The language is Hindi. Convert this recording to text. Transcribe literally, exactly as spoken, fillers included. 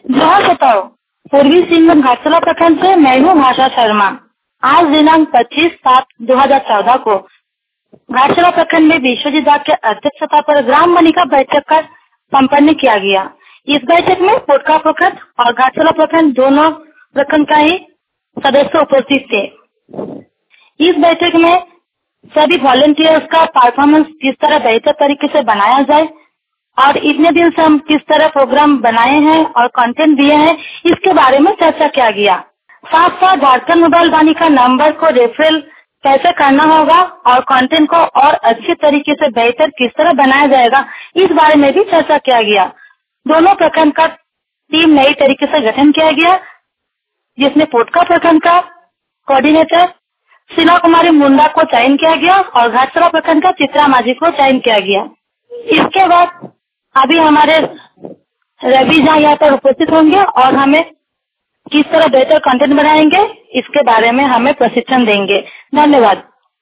जोहार बताओ। पूर्वी सिंहभूम घाटशिला प्रखंड से मैं हूँ भाषा शर्मा। आज दिनांक पच्चीस सात दो हजार चौदह को घाटशिला प्रखंड में विश्वजीत दास के अध्यक्षता पर ग्राम बनिका बैठक का संपन्न किया गया। इस बैठक में पोटका प्रखंड और घाटशिला प्रखंड दोनों प्रखंड का ही सदस्य उपस्थित थे। इस बैठक में सभी वॉलेंटियर्स का परफॉर्मेंस किस तरह बेहतर तरीके से बनाया जाए और इतने दिन से हम किस तरह प्रोग्राम बनाए हैं और कंटेंट दिए हैं, इसके बारे में चर्चा किया गया। साथ साथ झारखंड मोबाइल वाणी का नंबर को रेफरल कैसे करना होगा और कंटेंट को और अच्छे तरीके से बेहतर किस तरह बनाया जाएगा, इस बारे में भी चर्चा किया गया। दोनों प्रखंड का टीम नई तरीके से गठन किया गया, जिसमें पोटका प्रखंड का कोऑर्डिनेटर शीला कुमारी मुंडा को चयन किया गया और घाटशिला प्रखंड का चित्रा माझी को चयन किया गया। इसके बाद अभी हमारे रवि जहाँ यहाँ पर उपस्थित होंगे और हमें किस तरह बेहतर कंटेंट बनाएंगे, इसके बारे में हमें प्रशिक्षण देंगे। धन्यवाद।